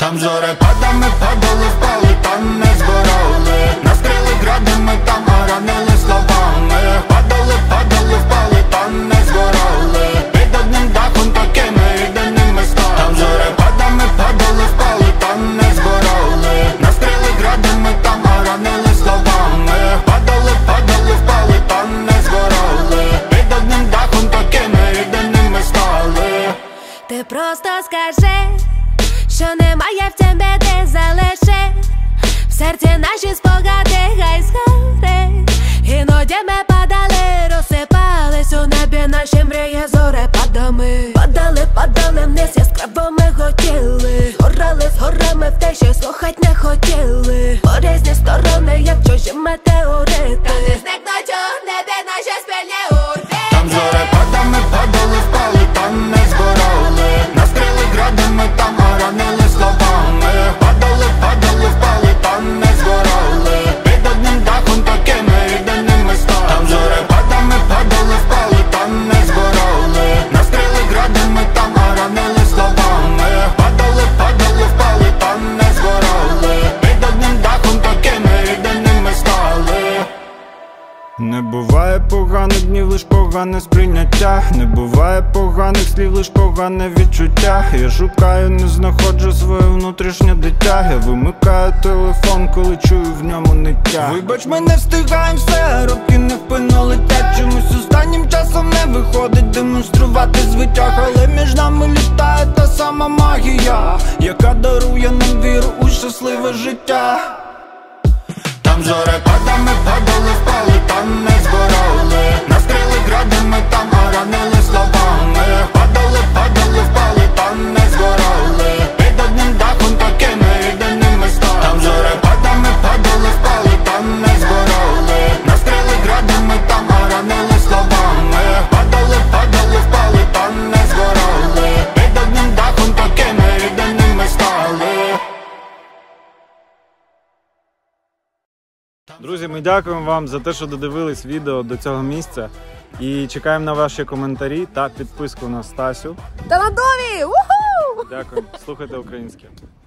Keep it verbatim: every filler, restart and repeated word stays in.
Там зорепадами падали, впали, та не згорали. Нас крили градами, там ранили словами. Падали, падали, впали, та не згорали. Під одним дахом такими єдиними стали. Там зорепадами падали, впали, та не згорали. Нас крили градами, там ранили словами. Падали, падали, впали, та не згорали. Під одним дахом такими єдиними стали. Ти просто скажи, що немає в тебе де залиши. В серці наші спогади хай згорить. Іноді ми падали, розсипались у небі наші мрії зорепадами. Падали, падали вниз, яскраво ми хотіли. Горали з горами в те, що слухать не хотіли. По різні сторони, як чужі метеорити. Та не зникнуть у небі наші спільні орбіти. Там зорепадами падали, впали, та не згорали. Нас крили градами, там ранили словами. Падали, падали, впали, та не згорали. Під одним дахом такими єдиними стали. Там зорепадами падали, впали, та не згорали. Нас крили градами, там ранили словами. Падали, падали, впали, та не згорали. Під одним дахом такими єдиними стали. Не буває поганих днів, лиш погане сприйняття. Не буває поганих слів, лиш погане відчуття. Я шукаю, не знаходжу своє внутрішнє дитя. Я вимикаю телефон, коли чую в ньому ниття. Вибач, ми не встигаєм все, роки невпинно летять. Чомусь останнім часом не виходить демонструвати звитяг. Але між нами літає та сама магія, яка дарує нам віру у щасливе життя. Там зорепадами падали, впали, та не згорали. Нас крили градами, там ранили словами. Падали, падали, впали, та не згорали. Під одним дахом такими єдиними стали. Там зорепадами падали, впали, та не згорали. Нас крили градами, там ранили словами. Падали, падали, впали, та не згорали. Під одним дахом такими єдиними стали. Друзі, ми дякуємо вам за те, що додивились відео до цього місця. І чекаємо на ваші коментарі та підписку на Стасю. Талантові! Уху! Дякую. Слухайте українське.